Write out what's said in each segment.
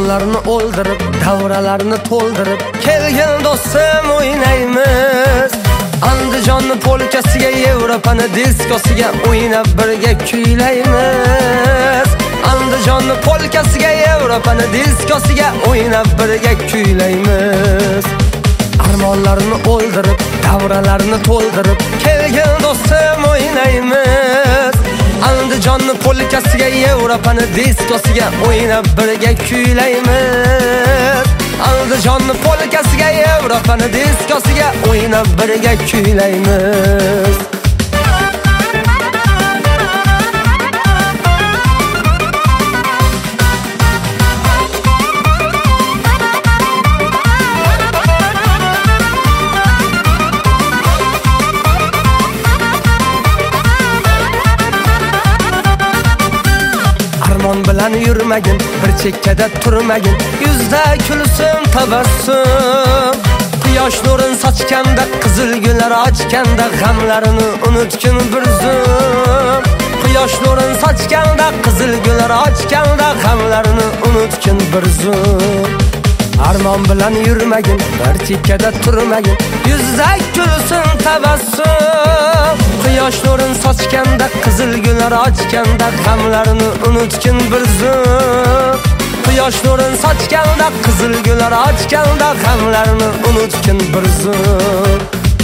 Armonlarni o'ldirib, davralarni to'ldirib, kelgin do'stim o'ynaymiz. Andijonni polkasiga, Yevropani diskosiga o'ynab birga kuylaymiz. Andijonni polkasiga, Yevropani diskosiga o'ynab birga kuylaymiz. Armonlarni o'ldirib, davralarni to'ldirib, kelgin do'stim o'ynaymiz. Andijonni polkasiga, Yevropani diskosiga o'ynab birga kuylaymiz. Andijonni polkasiga, Yevropani diskosiga o'ynab birga kuylaymiz. Armon bilan yurmagin, bir chekkada turmagin, yuzda kulsin tabassum. Quyosh nurin sochganda, qizil gullar ochganda, g'amlarini unutgin bir zum. Quyosh nurin sochganda, qizil gullar ochganda, g'amlarini unutgin bir zum. Armon bilan yurmagin, bir chekkada turmagin, yuzda kulsin tabassum. Quyosh nurin sochganda, qizil gullar ochganda, g'amlarini unutgin bir zum. Quyosh nurin sochganda, qizil gullar ochganda, g'amlarini unutgin bir zum.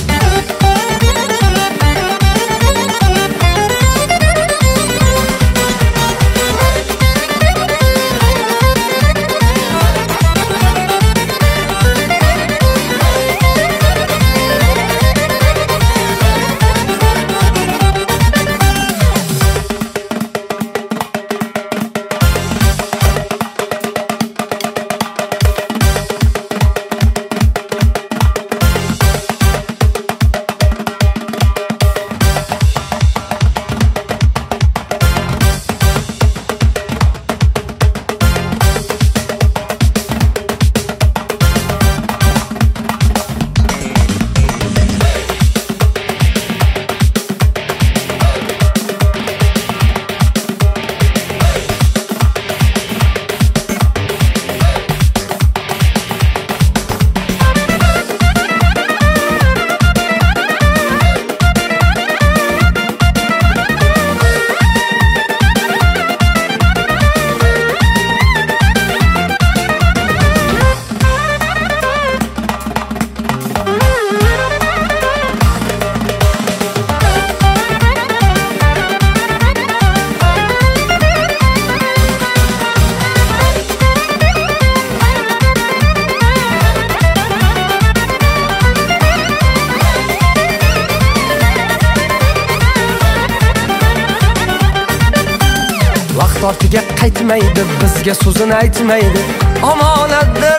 Ortiga qaytmaydi, bizga so'zini aytmaydi. Omonatdir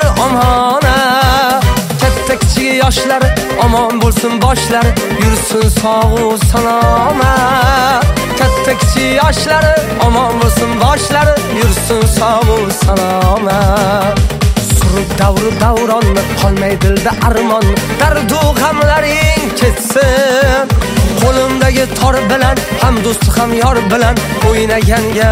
omonat. Katta kichik yoshlari omon bo'lsin, boshlari yursin sog' salomat. Katta kichik yoshlari omon bo'lsin, boshlari yursin sog' salomat. Surib davru davronni, qolmay dilda armon, dardu g'amlaring ketsin. Qo'limdagi tor bilan, ham do'sti ham yor bilan o'ynaganga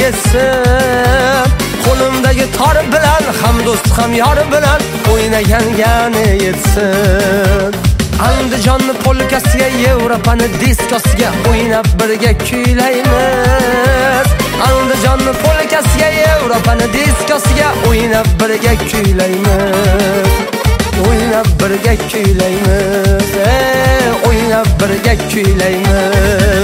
yetsin. Qo'limdagi tor bilan, ham do'sti ham yor bilan o'ynaganga yetsin. Andijonni polkasiga, Yevropani diskosiga o'ynab birga kuylaymiz. Andijonni polkasiga, Yevropani diskosiga o'ynab birga kuylaymiz. O'ynab birga kuylaymiz, o'ynab birga kuylaymiz.